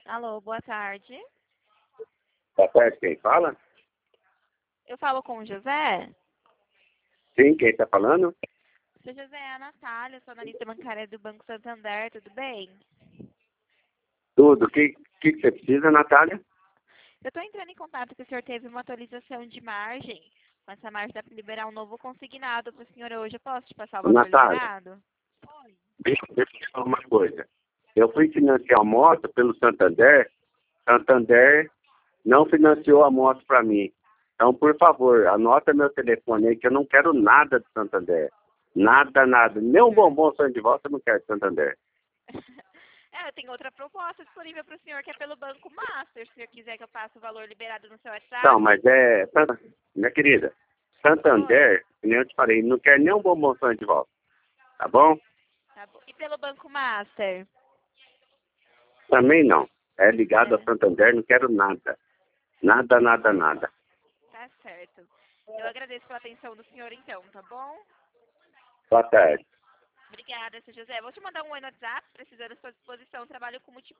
Alô, boa tarde. Boa tarde, quem fala? Eu falo com o José? Sim, quem está falando? Seu José, é a Natália, sou analista bancária do Banco Santander, tudo bem? Tudo. O que você precisa, Natália? Eu estou entrando em contato que o senhor teve uma atualização de margem. Com essa margem dá para liberar um novo consignado para o senhor hoje. Eu posso te passar o valor Natália, liberado? deixa eu te falar uma coisa. Eu fui financiar a moto pelo Santander. Santander não financiou a moto para mim. Então, por favor, anota meu telefone aí que eu não quero nada de Santander. Nada, nada. Nem um bombom sonho de volta eu não quero de Santander. Eu tenho outra proposta disponível para o senhor, que é pelo Banco Master. Se o senhor quiser que eu passe o valor liberado no seu Não, WhatsApp. mas minha querida, Oi, Santander, que nem eu te falei, não quer nem um bombom sonho de volta. Tá bom? tá bom. E pelo Banco Master? Também não. É ligado a É, Santander, não quero nada. Nada, nada, nada. tá certo. Eu agradeço pela atenção do senhor, então, tá bom? Boa tarde. Obrigada, seu José. Vou te mandar um oi no WhatsApp, precisando à sua disposição. Trabalho com